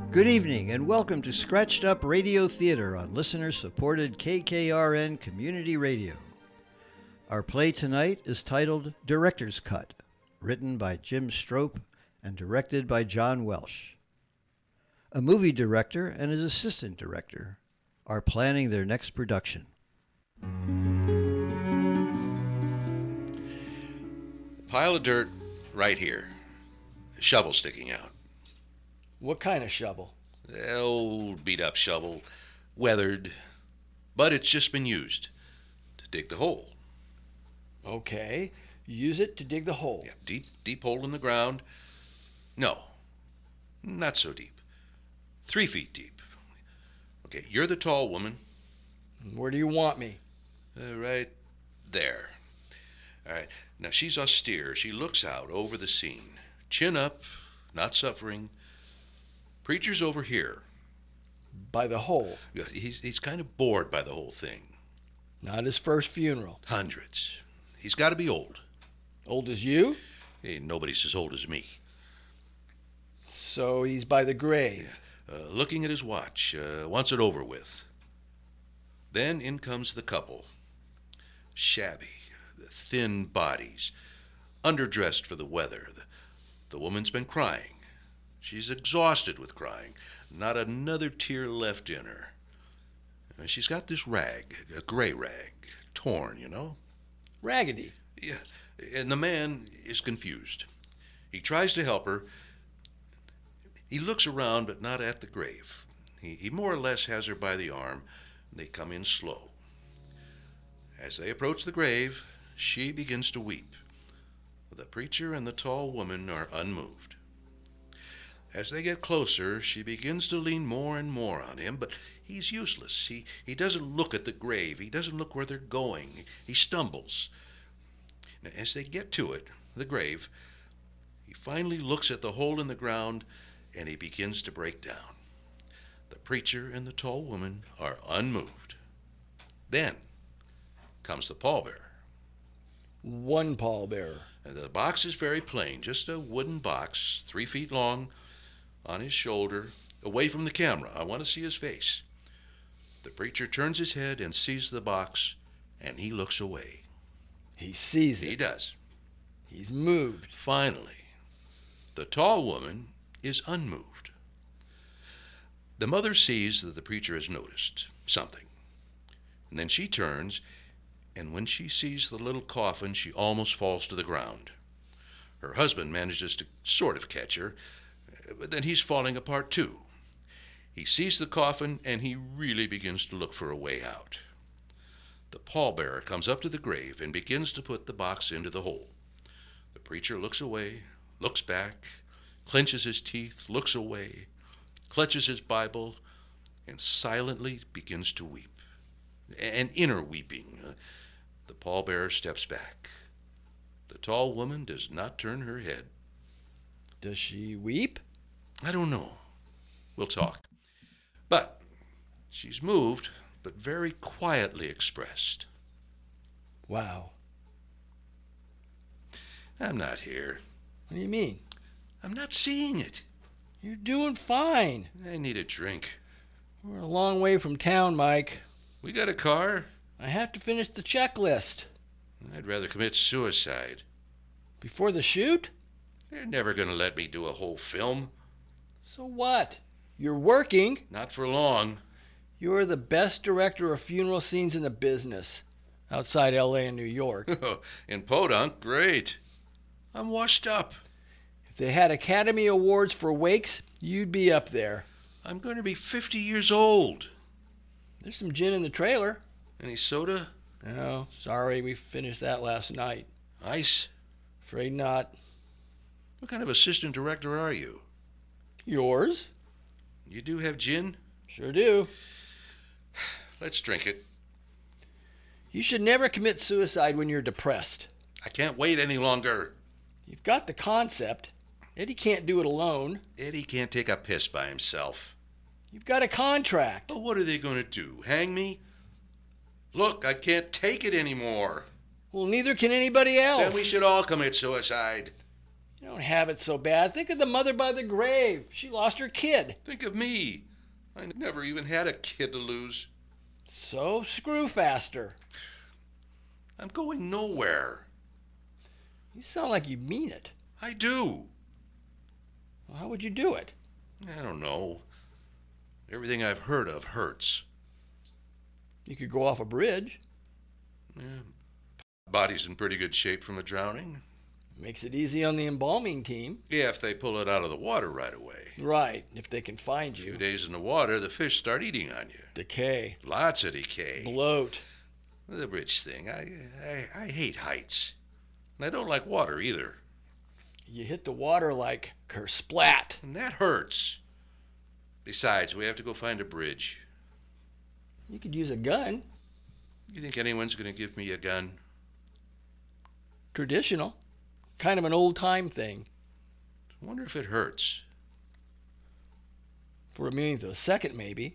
Good evening and welcome to Scratched Up Radio Theater on listener-supported KKRN Community Radio. Our play tonight is titled Director's Cut, written by Jim Strope and directed by John Welsh. A movie director and his assistant director are planning their next production. Pile of dirt right here. A shovel sticking out. What kind of shovel? Old beat-up shovel. Weathered. But it's just been used to dig the hole. Okay. Use it to dig the hole. Yeah, deep hole in the ground. No. Not so deep. 3 feet deep. Okay, you're the tall woman. Where do you want me? Right there. All right. Now, she's austere. She looks out over the scene. Chin up, not suffering. Preacher's over here. By the hole. He's kind of bored by the whole thing. Not his first funeral. Hundreds. He's got to be old. Old as you? Hey, nobody's as old as me. So he's by the grave. Looking at his watch. Wants it over with. Then in comes the couple. Shabby. Thin bodies. Underdressed for the weather. The woman's been crying. She's exhausted with crying. Not another tear left in her. She's got this rag, a gray rag, torn, you know? Raggedy. Yeah, and the man is confused. He tries to help her. He looks around, but not at the grave. He more or less has her by the arm. They come in slow. As they approach the grave, she begins to weep. The preacher and the tall woman are unmoved. As they get closer, she begins to lean more and more on him, but he's useless. He doesn't look at the grave. He doesn't look where they're going. He stumbles. Now, as they get to it, the grave, he finally looks at the hole in the ground, and he begins to break down. The preacher and the tall woman are unmoved. Then comes the pallbearer. One pallbearer. And the box is very plain, just a wooden box, 3 feet long, on his shoulder, away from the camera. I want to see his face. The preacher turns his head and sees the box, and he looks away. He sees it. He does. He's moved. Finally, the tall woman is unmoved. The mother sees that the preacher has noticed something. And then she turns, and when she sees the little coffin, she almost falls to the ground. Her husband manages to sort of catch her, but then he's falling apart too. He sees the coffin, and he really begins to look for a way out. The pallbearer comes up to the grave and begins to put the box into the hole. The preacher looks away, looks back, clenches his teeth, looks away, clutches his Bible, and silently begins to weep. An inner weeping. The pallbearer steps back. The tall woman does not turn her head. Does she weep? I don't know. We'll talk. But she's moved, but very quietly expressed. Wow. I'm not here. What do you mean? I'm not seeing it. You're doing fine. I need a drink. We're a long way from town, Mike. We got a car? I have to finish the checklist. I'd rather commit suicide. Before the shoot? They're never going to let me do a whole film. So what? You're working. Not for long. You're the best director of funeral scenes in the business. Outside L.A. and New York. In Podunk, great. I'm washed up. If they had Academy Awards for wakes, you'd be up there. I'm going to be 50 years old. There's some gin in the trailer. Any soda? No, sorry, we finished that last night. Ice? Afraid not. What kind of assistant director are you? Yours? You do have gin? Sure do. Let's drink it. You should never commit suicide when you're depressed. I can't wait any longer. You've got the concept. Eddie can't do it alone. Eddie can't take a piss by himself. You've got a contract. But what are they going to do? Hang me? Look, I can't take it anymore. Well, neither can anybody else. Then we should all commit suicide. You don't have it so bad. Think of the mother by the grave. She lost her kid. Think of me. I never even had a kid to lose. So screw faster. I'm going nowhere. You sound like you mean it. I do. Well, how would you do it? I don't know. Everything I've heard of hurts. You could go off a bridge. Yeah. Body's in pretty good shape from a drowning. Makes it easy on the embalming team. Yeah, if they pull it out of the water right away. Right, if they can find A few you. days in the water, the fish start eating on you. Decay. Lots of decay. Bloat. The bridge thing, I hate heights. And I don't like water either. You hit the water like kersplat. And that hurts. Besides, we have to go find a bridge. You could use a gun. You think anyone's going to give me a gun? Traditional. Kind of an old-time thing. I wonder if it hurts. For a millionth of a second, maybe.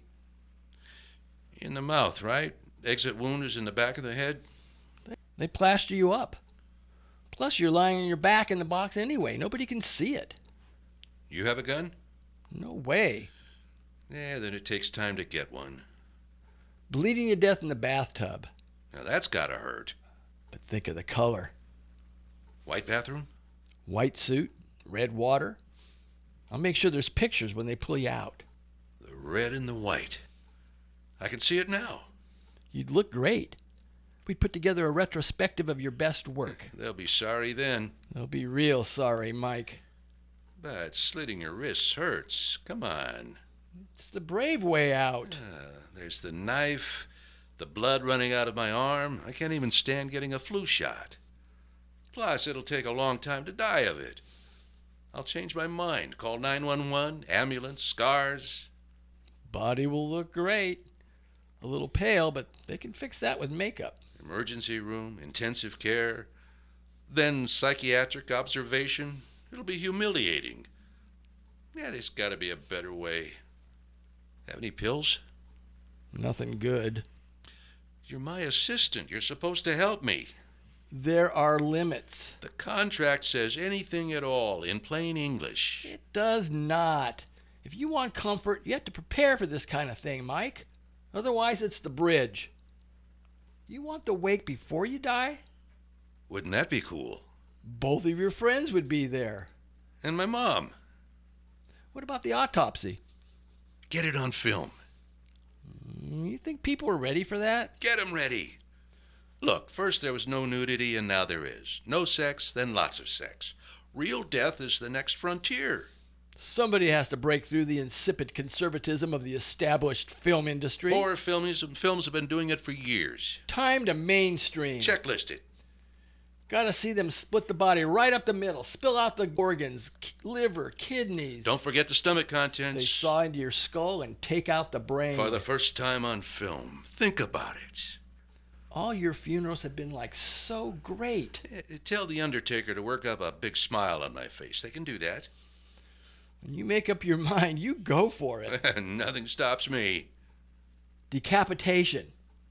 In the mouth, right? Exit wound is in the back of the head? They plaster you up. Plus, you're lying on your back in the box anyway. Nobody can see it. You have a gun? No way. Yeah, then it takes time to get one. Bleeding to death in the bathtub. Now that's gotta hurt. But think of the color. White bathroom? White suit, red water. I'll make sure there's pictures when they pull you out. The red and the white. I can see it now. You'd look great. We'd put together a retrospective of your best work. They'll be sorry then. They'll be real sorry, Mike. But slitting your wrists hurts. Come on. It's the brave way out. There's the knife, the blood running out of my arm. I can't even stand getting a flu shot. Plus, it'll take a long time to die of it. I'll change my mind. Call 911, ambulance, scars. Body will look great. A little pale, but they can fix that with makeup. Emergency room, intensive care, then psychiatric observation. It'll be humiliating. Yeah, there's got to be a better way. Have any pills? Nothing good. You're my assistant. You're supposed to help me. There are limits. The contract says anything at all, in plain English. It does not. If you want comfort, you have to prepare for this kind of thing, Mike. Otherwise, it's the bridge. You want the wake before you die? Wouldn't that be cool? Both of your friends would be there. And my mom. What about the autopsy? Get it on film. You think people are ready for that? Get 'em ready. Look, first there was no nudity and now there is. No sex, then lots of sex. Real death is the next frontier. Somebody has to break through the insipid conservatism of the established film industry. Horror films have been doing it for years. Time to mainstream. Checklist it. Gotta see them split the body right up the middle, spill out the organs, liver, kidneys. Don't forget the stomach contents. They saw into your skull and take out the brain. For the first time on film. Think about it. All your funerals have been like so great. Tell the undertaker to work up a big smile on my face. They can do that. When you make up your mind, you go for it. Nothing stops me. Decapitation.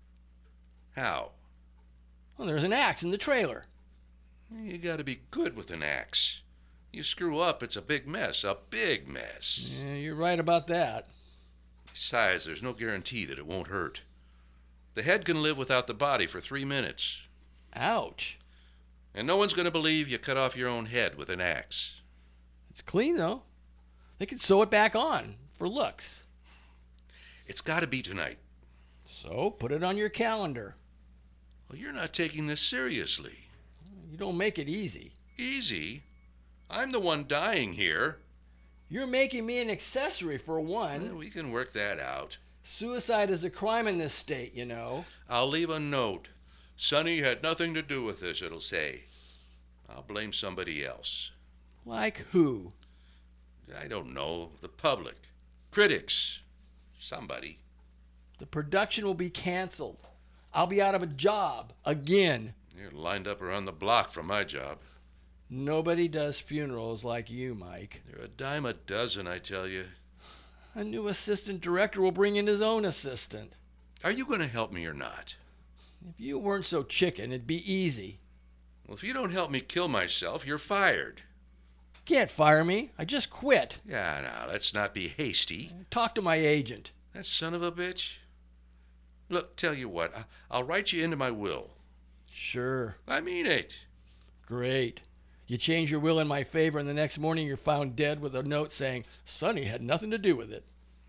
How? Well, there's an axe in the trailer. You gotta be good with an axe. You screw up, it's a big mess. A big mess. Yeah, you're right about that. Besides, there's no guarantee that it won't hurt. The head can live without the body for 3 minutes. Ouch. And no one's gonna believe you cut off your own head with an axe. It's clean, though. They can sew it back on for looks. It's gotta be tonight. So put it on your calendar. Well, you're not taking this seriously. You don't make it easy. Easy? I'm the one dying here. You're making me an accessory for one. Well, we can work that out. Suicide is a crime in this state, you know. I'll leave a note. Sonny had nothing to do with this, it'll say. I'll blame somebody else. Like who? I don't know. The public. Critics. Somebody. The production will be canceled. I'll be out of a job. Again. You're lined up around the block for my job. Nobody does funerals like you, Mike. They're a dime a dozen, I tell you. A new assistant director will bring in his own assistant. Are you going to help me or not? If you weren't so chicken, it'd be easy. Well, if you don't help me kill myself, you're fired. Can't fire me. I just quit. Yeah, now, let's not be hasty. Talk to my agent. That son of a bitch. Look, tell you what, I'll write you into my will. Sure. I mean it. Great. You change your will in my favor, and the next morning you're found dead with a note saying, Sonny had nothing to do with it.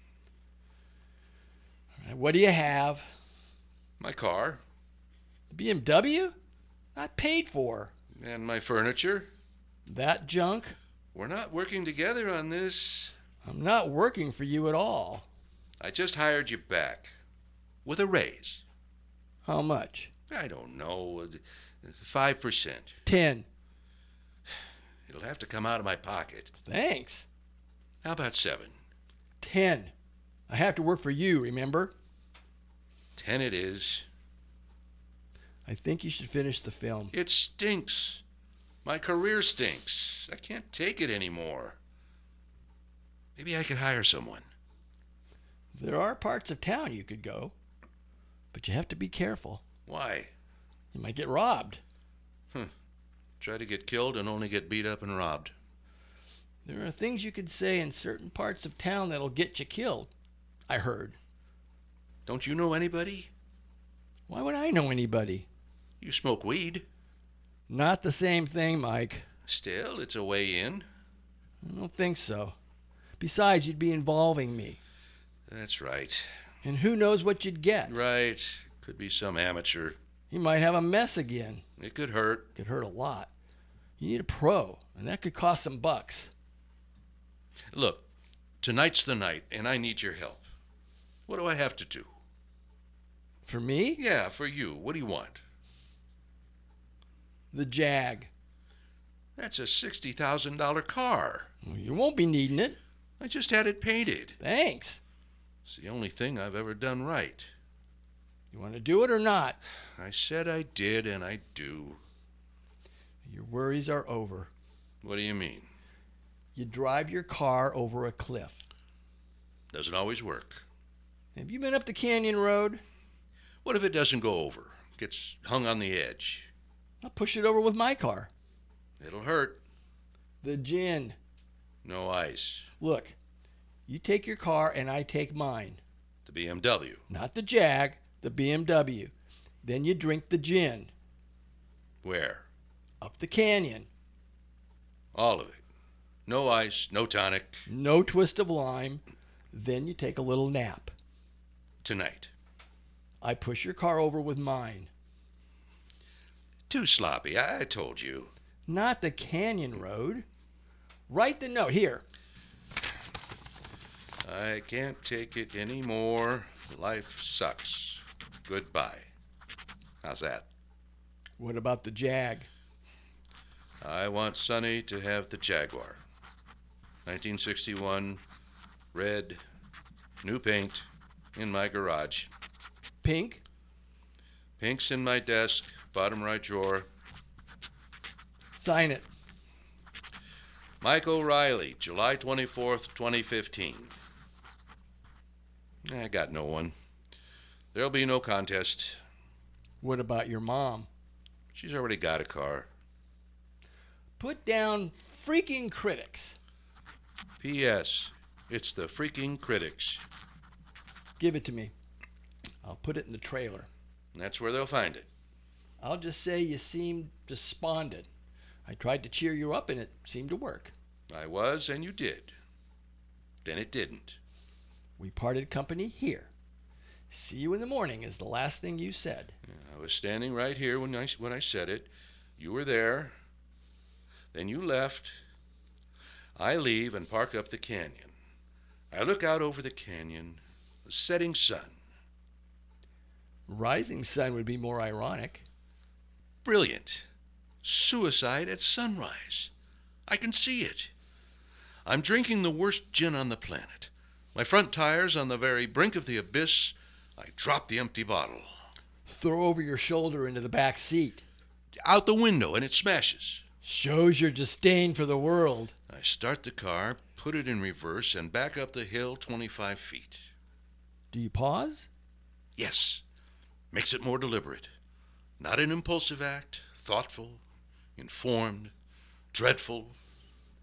All right, what do you have? My car. The BMW? Not paid for. And my furniture. That junk? We're not working together on this. I'm not working for you at all. I just hired you back. With a raise. How much? I don't know. 5%. 10. It'll have to come out of my pocket. Thanks. How about 7? 10. I have to work for you, remember? 10 it is. I think you should finish the film. It stinks. My career stinks. I can't take it anymore. Maybe I could hire someone. There are parts of town you could go, but you have to be careful. Why? You might get robbed. Try to get killed and only get beat up and robbed. There are things you could say in certain parts of town that'll get you killed, I heard. Don't you know anybody? Why would I know anybody? You smoke weed. Not the same thing, Mike. Still, it's a way in. I don't think so. Besides, you'd be involving me. That's right. And who knows what you'd get? Right. Could be some amateur. You might have a mess again. It could hurt. Could hurt a lot. You need a pro, and that could cost some bucks. Look, tonight's the night, and I need your help. What do I have to do? For me? Yeah, for you. What do you want? The Jag. That's a $60,000 car. Well, you won't be needing it. I just had it painted. Thanks. It's the only thing I've ever done right. You want to do it or not? I said I did, and I do. Your worries are over. What do you mean? You drive your car over a cliff. Doesn't always work. Have you been up the canyon road? What if it doesn't go over? Gets hung on the edge? I'll push it over with my car. It'll hurt. The gin. No ice. Look, you take your car and I take mine. The BMW. Not the Jag, the BMW. Then you drink the gin. Where? Up the canyon. All of it. No ice, no tonic. No twist of lime. Then you take a little nap. Tonight. I push your car over with mine. Too sloppy, I told you. Not the canyon road. Write the note. Here. I can't take it anymore. Life sucks. Goodbye. How's that? What about the Jag? I want Sonny to have the Jaguar. 1961, red, new paint, in my garage. Pink? Pink's in my desk, bottom right drawer. Sign it. Mike O'Reilly, July 24th, 2015. I got no one. There'll be no contest. What about your mom? She's already got a car. Put down freaking critics. P.S. It's the freaking critics. Give it to me. I'll put it in the trailer. That's where they'll find it. I'll just say you seemed despondent. I tried to cheer you up and it seemed to work. I was, and you did. Then it didn't. We parted company here. See you in the morning is the last thing you said. I was standing right here when I said it. You were there. Then you left. I leave and park up the canyon. I look out over the canyon, the setting sun. Rising sun would be more ironic. Brilliant. Suicide at sunrise. I can see it. I'm drinking the worst gin on the planet. My front tire's on the very brink of the abyss. I drop the empty bottle. Throw over your shoulder into the back seat. Out the window, and it smashes. Shows your disdain for the world. I start the car, put it in reverse, and back up the hill 25 feet. Do you pause? Yes. Makes it more deliberate. Not an impulsive act. Thoughtful, informed, dreadful.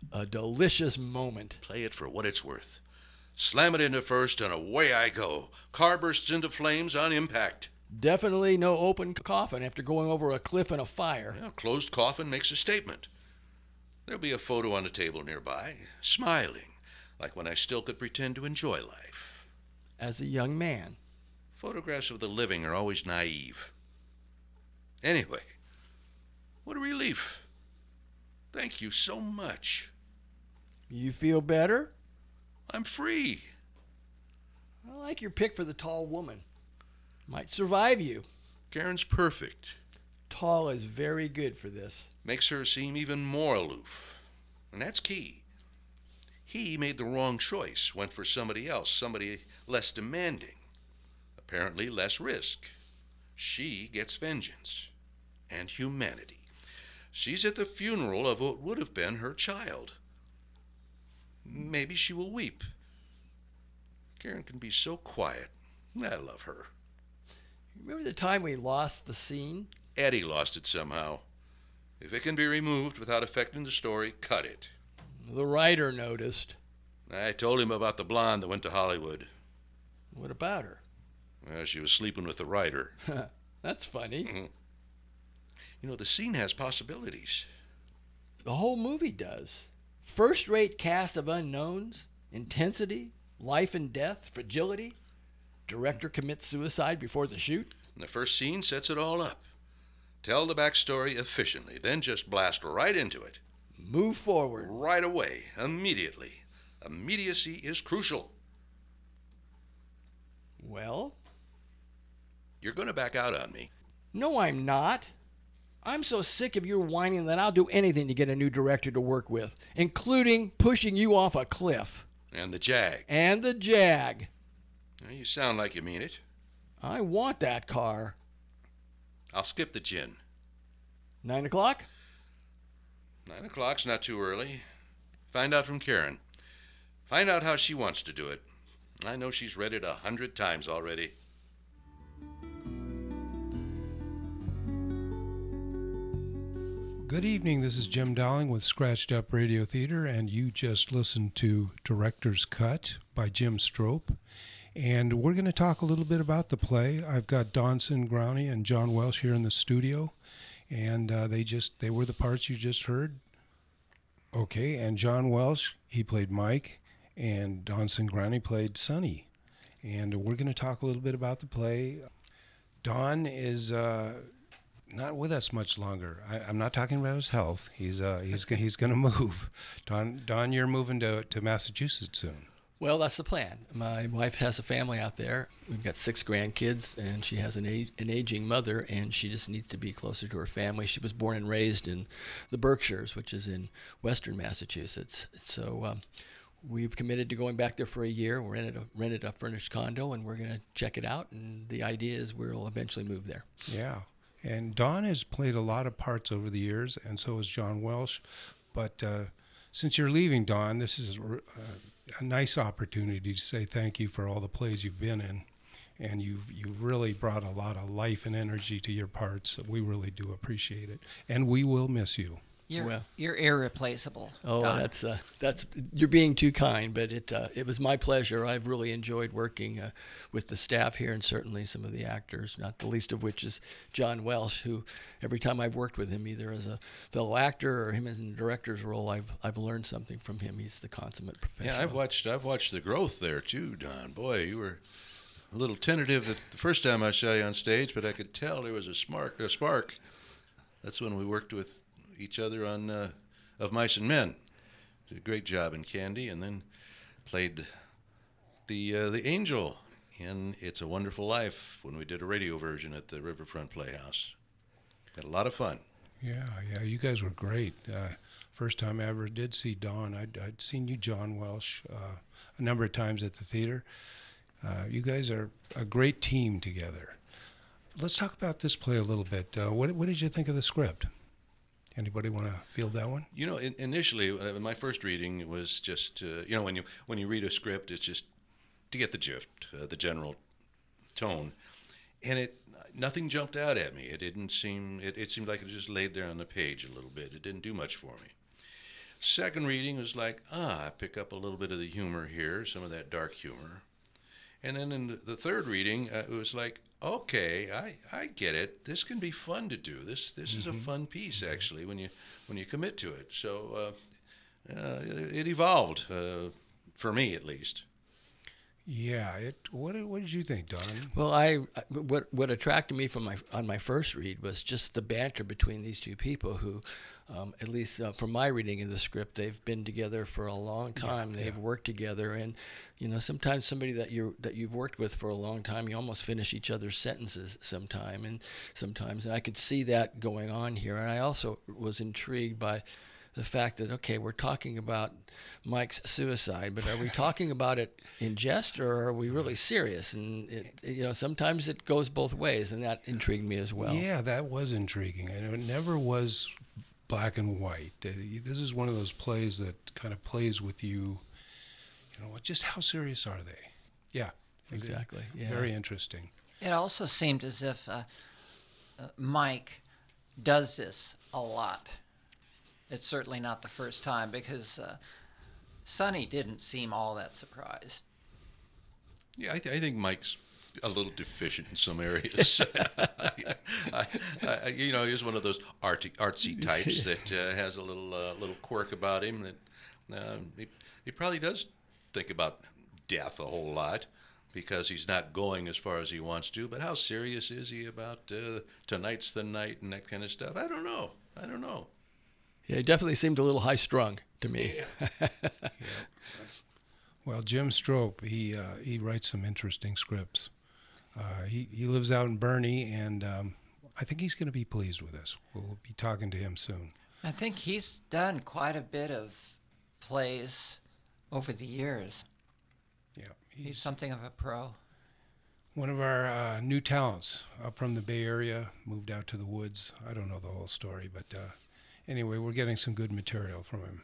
a delicious moment. Play it for what it's worth. Slam it into first, and away I go. Car bursts into flames on impact. Definitely no open coffin after going over a cliff in a fire. Well, closed coffin makes a statement. There'll be a photo on the table nearby, smiling, like when I still could pretend to enjoy life. As a young man. Photographs of the living are always naive. Anyway, what a relief. Thank you so much. You feel better? I'm free. I like your pick for the tall woman. Might survive you. Karen's perfect. Tall is very good for this. Makes her seem even more aloof. And that's key. He made the wrong choice, went for somebody else, somebody less demanding. Apparently less risk. She gets vengeance and humanity. She's at the funeral of what would have been her child. Maybe she will weep. Karen can be so quiet. I love her. Remember the time we lost the scene? Eddie lost it somehow. If it can be removed without affecting the story, cut it. The writer noticed. I told him about the blonde that went to Hollywood. What about her? Well, she was sleeping with the writer. That's funny. Mm-hmm. You know, the scene has possibilities. The whole movie does. First-rate cast of unknowns, intensity, life and death, fragility. Director commits suicide before the shoot. And the first scene sets it all up. Tell the backstory efficiently, then just blast right into it. Move forward. Right away, immediately. Immediacy is crucial. Well? You're going to back out on me. No, I'm not. I'm so sick of your whining that I'll do anything to get a new director to work with, including pushing you off a cliff. And the Jag. And the Jag. Now, you sound like you mean it. I want that car. I'll skip the gin. 9 o'clock? 9 o'clock's not too early. Find out from Karen. Find out how she wants to do it. I know she's read it 100 times already. Good evening, this is Jim Dowling with Scratched Up Radio Theater, and you just listened to Director's Cut by Jim Strope. And we're going to talk a little bit about the play. I've got Don Cingrani and John Welsh here in the studio, and they were the parts you just heard. Okay, and John Welsh, he played Mike, and Don Cingrani played Sonny. And we're going to talk a little bit about the play. Don is not with us much longer. I'm not talking about his health. He's going to move. Don, you're moving to Massachusetts soon. Well, that's the plan. My wife has a family out there. We've got 6 grandkids, and she has an aging mother, and she just needs to be closer to her family. She was born and raised in the Berkshires, which is in western Massachusetts. So we've committed to going back there for a year. We rented a furnished condo, and we're going to check it out. And the idea is we'll eventually move there. Yeah. And Don has played a lot of parts over the years, and so has John Welsh. But since you're leaving, Don, this is a nice opportunity to say thank you for all the plays you've been in. And you've really brought a lot of life and energy to your parts. We really do appreciate it. And we will miss you. You're irreplaceable. Oh, Don. that's you're being too kind, but it was my pleasure. I've really enjoyed working with the staff here, and certainly some of the actors, not the least of which is John Welsh, who every time I've worked with him, either as a fellow actor or him as in a director's role, I've learned something from him. He's the consummate professional. Yeah, I've watched the growth there too, Don. Boy, you were a little tentative the first time I saw you on stage, but I could tell there was a spark. That's when we worked with each other on Of Mice and Men. Did a great job in Candy, and then played the angel in It's a Wonderful Life when we did a radio version at the Riverfront Playhouse. Had a lot of fun. Yeah, you guys were great. First time I ever did see Don, I'd seen you, John Welsh, a number of times at the theater. You guys are a great team together. Let's talk about this play a little bit. What did you think of the script? Anybody want to field that one? You know, initially, my first reading was just, when you read a script, it's just to get the gist, the general tone, and nothing jumped out at me. It didn't seem. It seemed like it just laid there on the page a little bit. It didn't do much for me. Second reading was like, I pick up a little bit of the humor here, some of that dark humor. And then in the third reading, it was like, okay, I get it. This can be fun to do. This is a fun piece, actually, when you commit to it. So it evolved, for me at least. Yeah. What did you think, Don? Well, what attracted me on my first read was just the banter between these two people who, at least from my reading of the script, they've been together for a long time. They've worked together, and sometimes somebody that you've worked with for a long time, you almost finish each other's sentences sometimes, and I could see that going on here. And I also was intrigued by the fact that, okay, we're talking about Mike's suicide, but are we talking about it in jest or are we really serious? And sometimes it goes both ways, and that intrigued me as well. Yeah, that was intriguing. And it never was black and white. This is one of those plays that kind of plays with you. Just how serious are they? Yeah, exactly. Yeah. Very interesting. It also seemed as if Mike does this a lot. It's certainly not the first time, because Sonny didn't seem all that surprised. Yeah, I think Mike's a little deficient in some areas. He's one of those artsy types that has a little quirk about him that he probably does think about death a whole lot, because he's not going as far as he wants to. But how serious is he about tonight's the night and that kind of stuff? I don't know. Yeah, he definitely seemed a little high-strung to me. Yeah. Well, Jim Strope, he writes some interesting scripts. He lives out in Bernie, and I think he's going to be pleased with us. We'll be talking to him soon. I think he's done quite a bit of plays over the years. Yeah, He's something of a pro. one of our new talents up from the Bay Area, moved out to the woods. I don't know the whole story, but anyway, we're getting some good material from him.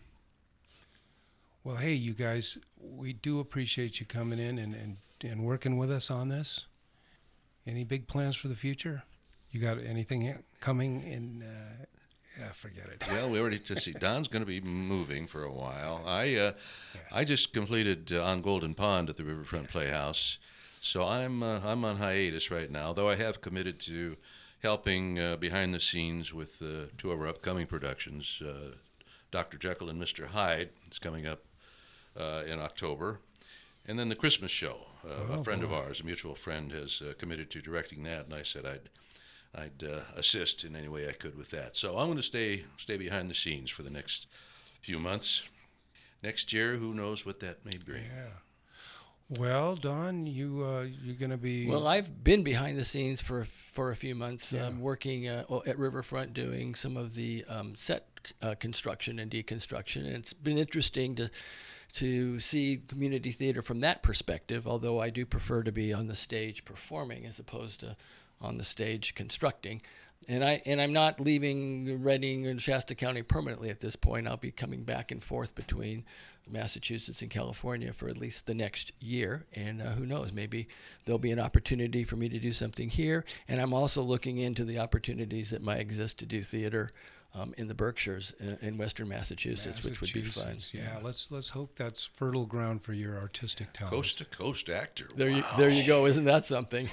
Well, hey, you guys, we do appreciate you coming in and working with us on this. Any big plans for the future? You got anything coming in? Forget it. Well, we already see Don's going to be moving for a while. I just completed On Golden Pond at the Riverfront Playhouse, so I'm on hiatus right now. Though I have committed to helping behind the scenes with two of our upcoming productions. Dr. Jekyll and Mr. Hyde is coming up in October, and then the Christmas show. A friend of ours, a mutual friend, has committed to directing that, and I said I'd assist in any way I could with that. So I'm going to stay behind the scenes for the next few months. Next year, who knows what that may bring. Yeah. Well, Don, you're going to be... Well, I've been behind the scenes for a few months, Yeah. working at Riverfront, doing some of the set construction and deconstruction. And it's been interesting to see community theater from that perspective, although I do prefer to be on the stage performing as opposed to on the stage constructing. And I'm not leaving Reading and Shasta County permanently at this point. I'll be coming back and forth between Massachusetts and California for at least the next year. And who knows, maybe there'll be an opportunity for me to do something here. And I'm also looking into the opportunities that might exist to do theater in the Berkshires in Western Massachusetts, which would be fun. Yeah, let's hope that's fertile ground for your artistic talents. Coast to coast actor. There Wow. you go. Isn't that something?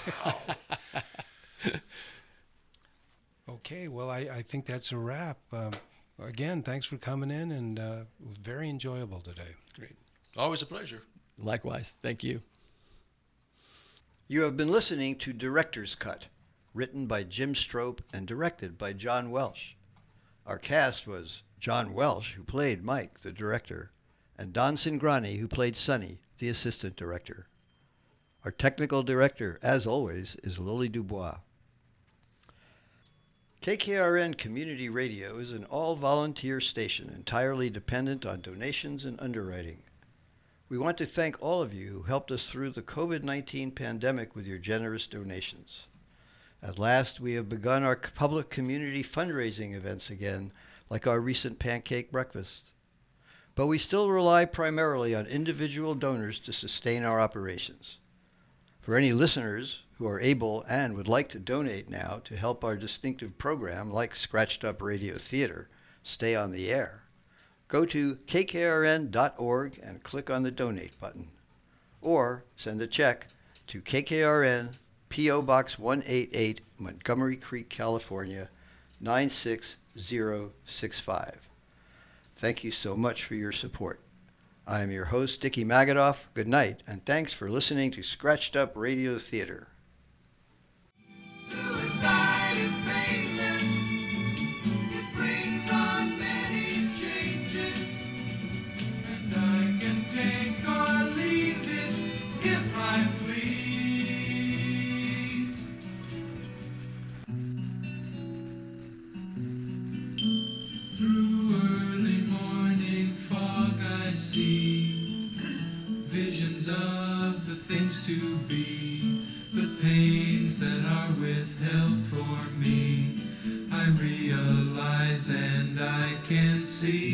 Okay, well, I think that's a wrap. Again, thanks for coming in, and it was very enjoyable today. Great. Always a pleasure. Likewise. Thank you. You have been listening to Director's Cut, written by Jim Strope and directed by John Welsh. Our cast was John Welsh, who played Mike, the director, and Don Cingrani, who played Sonny, the assistant director. Our technical director, as always, is Lily Dubois. KKRN Community Radio is an all-volunteer station entirely dependent on donations and underwriting. We want to thank all of you who helped us through the COVID-19 pandemic with your generous donations. At last, we have begun our public community fundraising events again, like our recent pancake breakfast. But we still rely primarily on individual donors to sustain our operations. For any listeners who are able and would like to donate now to help our distinctive program, like Scratched Up Radio Theater, stay on the air, go to kkrn.org and click on the Donate button. Or send a check to KKRN, P.O. Box 188, Montgomery Creek, California, 96065. Thank you so much for your support. I am your host, Dickie Magadoff. Good night, and thanks for listening to Scratched Up Radio Theater. Suicide is painless. It brings on many changes. And I can take or leave it if I please. Through early morning fog I see visions of the things to be, the pains that are withheld for me. I realize and I can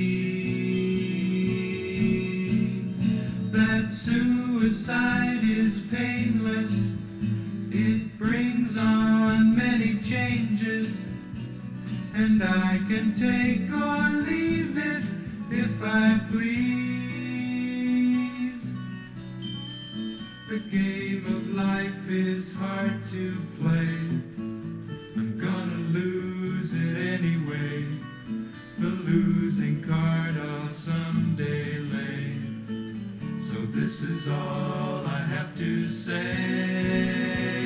see that suicide is painless. It brings on many changes, and I can take or leave it if I please. The game of life is hard to play. I'm gonna lose it anyway. The losing card I'll someday lay. So this is all I have to say.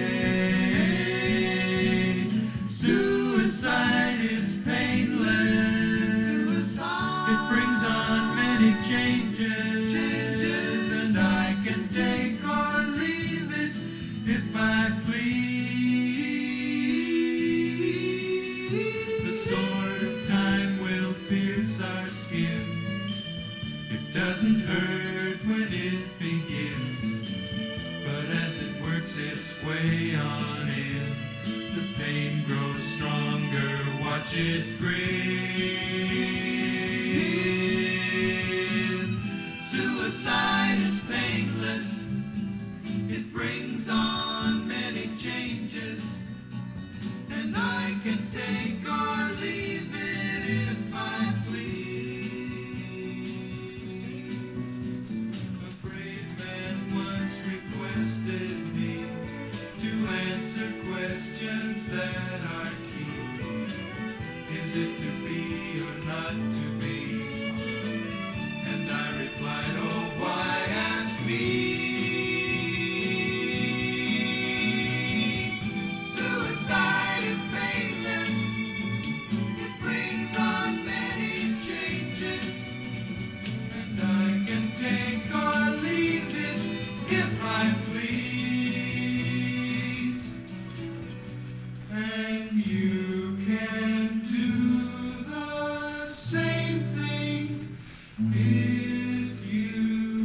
Suicide is painless. It brings on many changes, and I can take or leave it if I please. The sword of time will pierce our skin. It doesn't hurt when it begins, but as it works its way on in, the pain grows stronger. Watch it grin. Suicide is painless. It brings on many changes, and I can take or leave it if I please. A brave man once requested me to answer questions that are key. Is it to be or not to be? And I replied, oh, why ask me? Suicide is painless. It brings on many changes, and I can take or leave it if I please. And you can do the same thing if you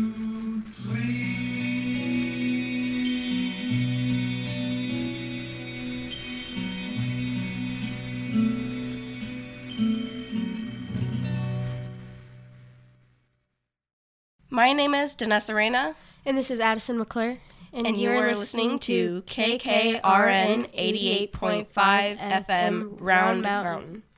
My name is Danessa Reyna, And this is Addison McClure. and you are listening to KKRN 88.5 FM Round Mountain.